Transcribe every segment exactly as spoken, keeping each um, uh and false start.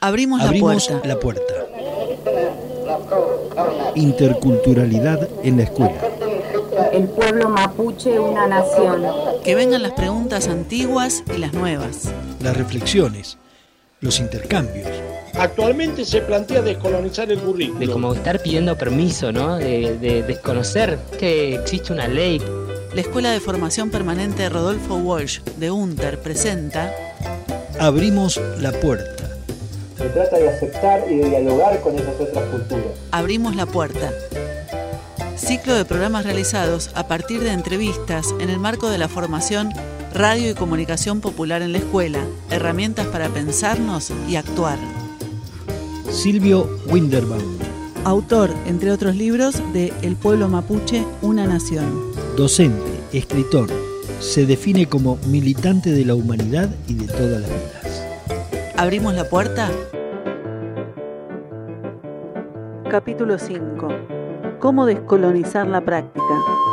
Abrimos, Abrimos la puerta. la puerta. Interculturalidad en la escuela. El pueblo mapuche, una nación. Que vengan las preguntas antiguas y las nuevas. Las reflexiones, los intercambios. Actualmente se plantea descolonizar el currículo. De como estar pidiendo permiso, ¿no? De, de desconocer que existe una ley. La Escuela de Formación Permanente Rodolfo Walsh de UNTER presenta Abrimos la puerta. Se trata de aceptar y de dialogar con esas otras culturas. Abrimos la puerta. Ciclo de programas realizados a partir de entrevistas en el marco de la formación Radio y Comunicación Popular en la Escuela, herramientas para pensarnos y actuar. Silvio Winderbaum. Autor, entre otros libros, de El pueblo mapuche, una nación. Docente, escritor. Se define como militante de la humanidad y de todas las vidas. ¿Abrimos la puerta? Capítulo cinco. ¿Cómo descolonizar la práctica?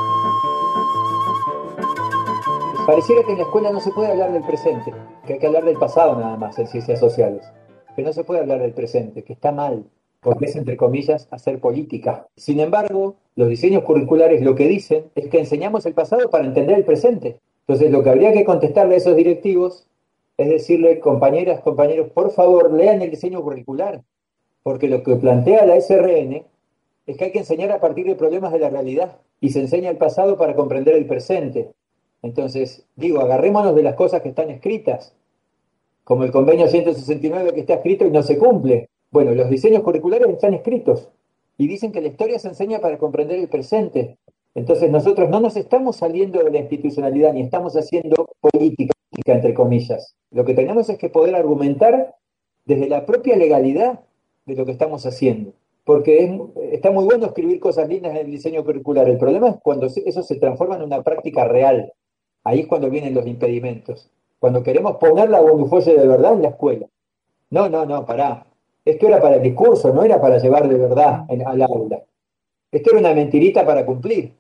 Pareciera que en la escuela no se puede hablar del presente, que hay que hablar del pasado nada más en ciencias sociales, que no se puede hablar del presente, que está mal, porque es, entre comillas, hacer política. Sin embargo, los diseños curriculares lo que dicen es que enseñamos el pasado para entender el presente. Entonces, lo que habría que contestarle a esos directivos es decirle, compañeras, compañeros, por favor, lean el diseño curricular, porque lo que plantea la S R N es que hay que enseñar a partir de problemas de la realidad, y se enseña el pasado para comprender el presente. Entonces, digo, agarrémonos de las cosas que están escritas, como el convenio ciento sesenta y nueve que está escrito y no se cumple. Bueno, los diseños curriculares están escritos, y dicen que la historia se enseña para comprender el presente. Entonces nosotros no nos estamos saliendo de la institucionalidad, ni estamos haciendo política, entre comillas. Lo que tenemos es que poder argumentar desde la propia legalidad de lo que estamos haciendo. Porque es, está muy bueno escribir cosas lindas en el diseño curricular. El problema es cuando eso se transforma en una práctica real. Ahí es cuando vienen los impedimentos. Cuando queremos poner la bonifolle de verdad en la escuela. No, no, no, pará. Esto era para el discurso, no era para llevar de verdad en, al aula. Esto era una mentirita para cumplir.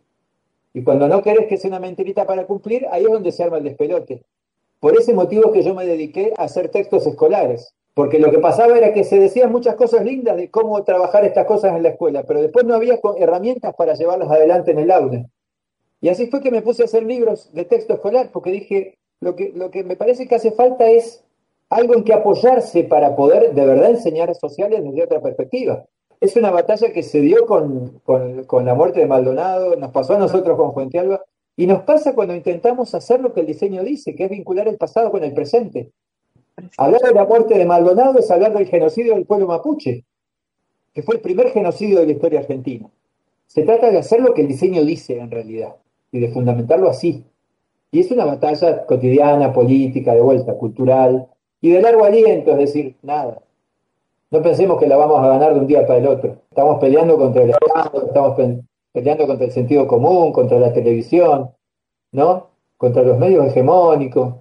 Y cuando no querés que sea una mentirita para cumplir, ahí es donde se arma el despelote. Por ese motivo es que yo me dediqué a hacer textos escolares. Porque lo que pasaba era que se decían muchas cosas lindas de cómo trabajar estas cosas en la escuela, pero después no había herramientas para llevarlas adelante en el aula. Y así fue que me puse a hacer libros de texto escolar, porque dije, lo que, lo que me parece que hace falta es algo en que apoyarse para poder de verdad enseñar sociales desde otra perspectiva. Es una batalla que se dio con, con, con la muerte de Maldonado, nos pasó a nosotros con Fuentealba, y nos pasa cuando intentamos hacer lo que el diseño dice, que es vincular el pasado con el presente. Hablar de la muerte de Maldonado es hablar del genocidio del pueblo mapuche, que fue el primer genocidio de la historia argentina. Se trata de hacer lo que el diseño dice en realidad, y de fundamentarlo así. Y es una batalla cotidiana, política, de vuelta, cultural, y de largo aliento, es decir, nada. No pensemos que la vamos a ganar de un día para el otro. Estamos peleando contra el Estado, estamos pe- peleando contra el sentido común, contra la televisión, ¿no? Contra los medios hegemónicos.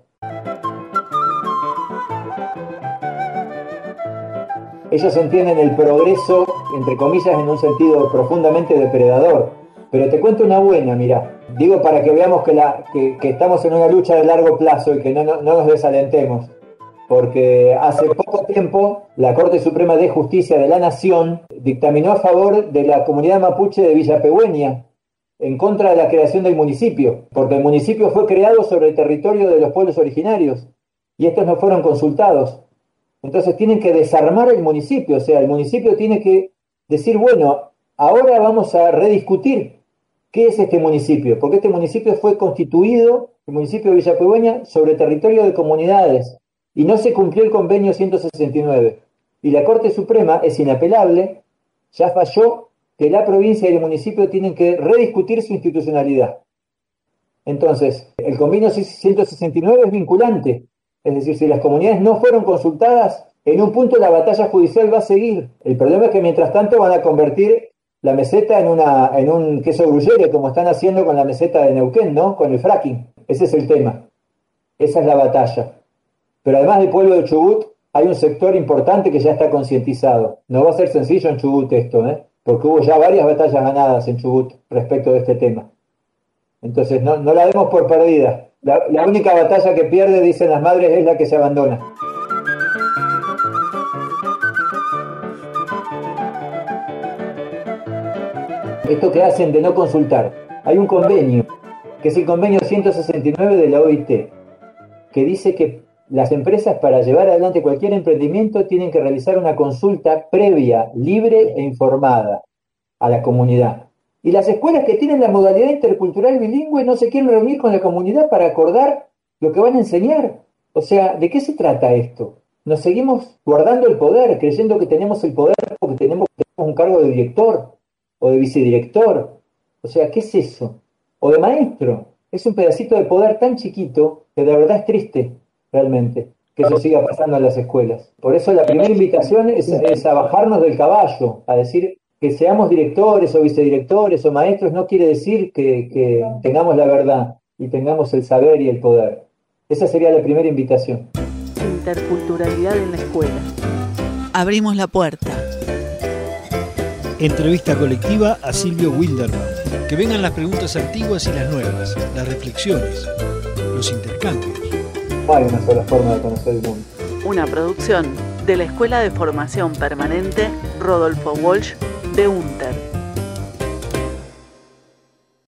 Ellos entienden el progreso, entre comillas, en un sentido profundamente depredador. Pero te cuento una buena, mirá. Digo para que veamos que, la, que, que estamos en una lucha de largo plazo y que no, no, no nos desalentemos. Porque hace poco tiempo la Corte Suprema de Justicia de la Nación dictaminó a favor de la comunidad mapuche de Villa Pehuen, en contra de la creación del municipio, porque el municipio fue creado sobre el territorio de los pueblos originarios y estos no fueron consultados. Entonces tienen que desarmar el municipio, o sea, el municipio tiene que decir, bueno, ahora vamos a rediscutir qué es este municipio, porque este municipio fue constituido, el municipio de Villa Pehuen, sobre territorio de comunidades. Y no se cumplió el convenio ciento sesenta y nueve. Y la Corte Suprema es inapelable, ya falló que la provincia y el municipio tienen que rediscutir su institucionalidad. Entonces, el convenio ciento sesenta y nueve es vinculante. Es decir, si las comunidades no fueron consultadas, en un punto la batalla judicial va a seguir. El problema es que mientras tanto van a convertir la meseta en, una, en un queso gruyere, como están haciendo con la meseta de Neuquén, ¿no? Con el fracking. Ese es el tema. Esa es la batalla. Pero además del pueblo de Chubut, hay un sector importante que ya está concientizado. No va a ser sencillo en Chubut esto, ¿eh? Porque hubo ya varias batallas ganadas en Chubut respecto de este tema. Entonces, no, no la demos por perdida. La, la única batalla que pierde, dicen las madres, es la que se abandona. esto que hacen de no consultar. Hay un convenio, que es el convenio ciento sesenta y nueve de la O I T, que dice que las empresas, para llevar adelante cualquier emprendimiento, tienen que realizar una consulta previa, libre e informada a la comunidad. Y las escuelas que tienen la modalidad intercultural bilingüe no se quieren reunir con la comunidad para acordar lo que van a enseñar. O sea, ¿de qué se trata esto? Nos seguimos guardando el poder, creyendo que tenemos el poder porque tenemos, tenemos un cargo de director o de vicedirector. O sea, ¿qué es eso? O de maestro. Es un pedacito de poder tan chiquito que de verdad es triste, realmente, que eso siga pasando en las escuelas. Por eso la primera invitación es, es a bajarnos del caballo, a decir que seamos directores o vicedirectores o maestros no quiere decir que, que tengamos la verdad y tengamos el saber y el poder. Esa sería la primera invitación. Interculturalidad en la escuela. Abrimos la puerta. Entrevista colectiva a Silvio Wilderman. Que vengan las preguntas antiguas y las nuevas, las reflexiones, los intercambios. No hay una sola forma de conocer el mundo. Una producción de la Escuela de Formación Permanente Rodolfo Walsh de UNTER.